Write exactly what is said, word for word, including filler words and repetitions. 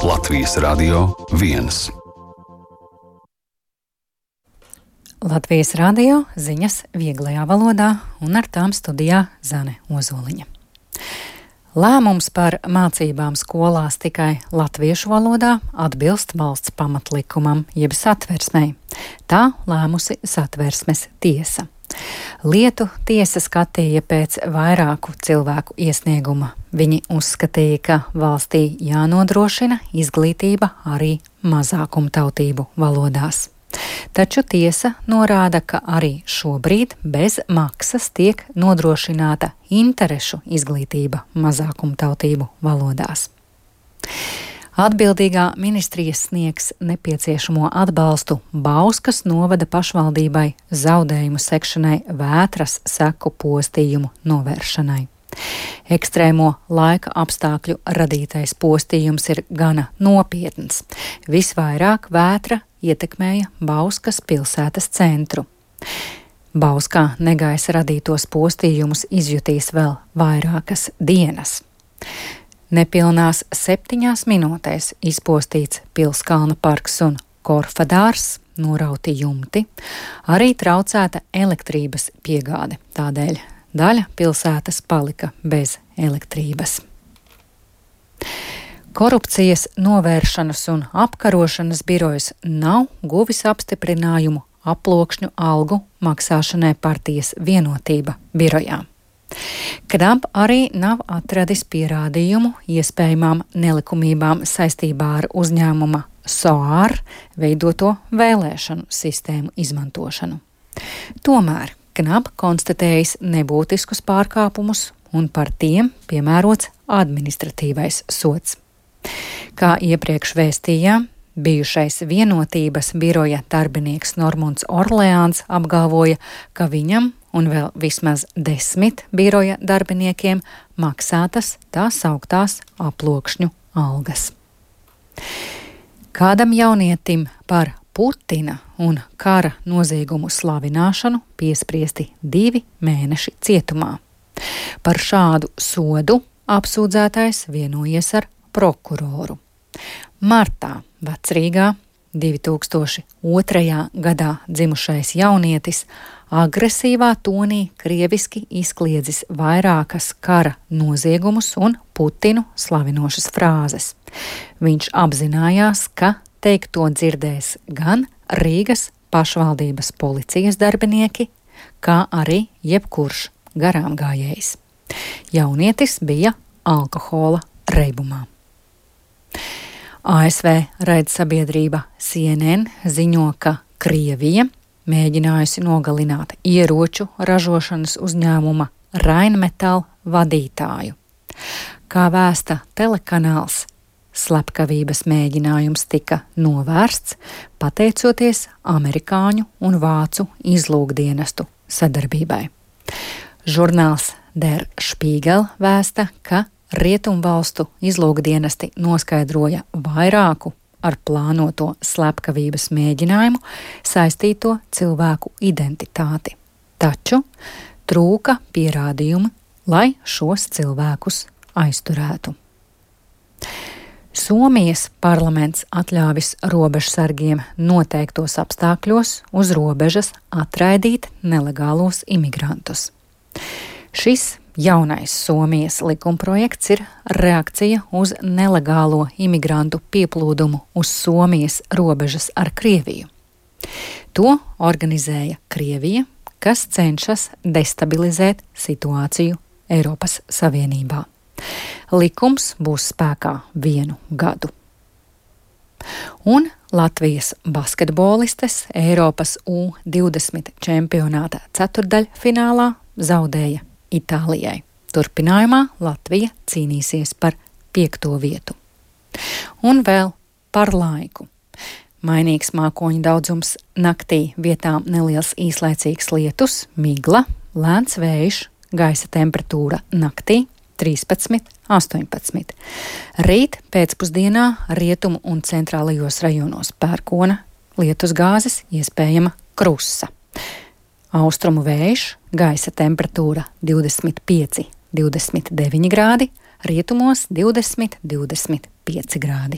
Latvijas Radio viens. Latvijas Radio ziņas vieglajā valodā un ar tām studijā Zane Ozoliņa. Lēmums par mācībām skolās tikai latviešu valodā atbilst valsts pamatlikumam jeb satversmei. Tā lēmusi satversmes tiesa. Lietu tiesa skatīja pēc vairāku cilvēku iesnieguma. Viņi uzskatīja, ka valstī jānodrošina izglītība arī mazākumtautību valodās. Taču tiesa norāda, ka arī šobrīd bez maksas tiek nodrošināta interešu izglītība mazākumtautību valodās. Atbildīgā ministrija sniegs nepieciešamo atbalstu Bauskas novada pašvaldībai zaudējumu sekšanai vētras seku postījumu novēršanai. Ekstrēmo laika apstākļu radītais postījums ir gana nopietns. Visvairāk vētra ietekmēja Bauskas pilsētas centru. Bauskā negaisa radītos postījumus izjutīs vēl vairākas dienas. Nepilnās septiņās minūtēs izpostīts Pilskalna parks un Korfadārs, norauti jumti, arī traucēta elektrības piegāde. Tādēļ daļa pilsētas palika bez elektrības. Korupcijas novēršanas un apkarošanas birojas nav guvis apstiprinājumu aploksņu algu maksāšanai partijas Vienotība birojā. Knap arī nav atradis pierādījumu iespējamām nelikumībām saistībā ar uzņēmuma Soar veidoto vēlēšanu sistēmu izmantošanu. Tomēr Knap konstatējis nebūtiskus pārkāpumus un par tiem piemērots administratīvais sods. Kā iepriekš vēstījām, bijušais Vienotības biroja darbinieks Normunds Orleāns apgalvoja, ka viņam un vēl vismaz desmit biroja darbiniekiem maksātas tā sauktās aploksņu algas. Kādam jaunietim par Putina un kara noziegumu slavināšanu piespriesti divi mēneši cietumā. Par šādu sodu apsūdzētais vienojies ar prokuroru. Martā Vecrīgā divi tūkstoši otrajā gadā dzimušais jaunietis agresīvā tonī krieviski izkliedzis vairākas kara noziegumus un Putinu slavinošas frāzes. Viņš apzinājās, ka teikto dzirdēs gan Rīgas pašvaldības policijas darbinieki, kā arī jebkurš garām gājējs. Jaunietis bija alkohola reibumā. A S V raidsabiedrība C N N ziņo, ka Krievija mēģinājusi nogalināt ieroču ražošanas uzņēmuma Rheinmetall vadītāju. Kā vēsta telekanāls, slepkavības mēģinājums tika novērsts pateicoties amerikāņu un vācu izlūkdienestu sadarbībai. Žurnāls Der Spiegel vēsta, ka Rietumvalstu izlūkdienesti noskaidroja vairāku ar plānoto slepkavības mēģinājumu saistīto cilvēku identitāti, taču trūka pierādījumi, lai šos cilvēkus aizturētu. Somijas parlaments atļāvis robežsargiem noteiktos apstākļos uz robežas atraidīt nelegālos imigrantus. Šis jaunais Somijas likumprojekts ir reakcija uz nelegālo imigrantu pieplūdumu uz Somijas robežas ar Krieviju. To organizēja Krievija, kas cenšas destabilizēt situāciju Eiropas Savienībā. Likums būs spēkā vienu gadu. Un Latvijas basketbolistes Eiropas U divdesmit čempionāta ceturtdaļfinālā zaudēja Itālijai. Turpinājumā Latvija cīnīsies par piekto vietu. Un vēl par laiku. Mainīgs mākoņu daudzums, naktī vietām neliels īslaicīgs lietus, migla, lēns vējš, gaisa temperatūra naktī trīspadsmit, astoņpadsmit. Rīt pēcpusdienā rietumu un centrālajos rajonos pērkona, lietus gāzes, iespējama krusa. Austrumu vējš, gaisa temperatūra divdesmit pieci, divdesmit deviņi grādi, rietumos divdesmit, divdesmit pieci grādi.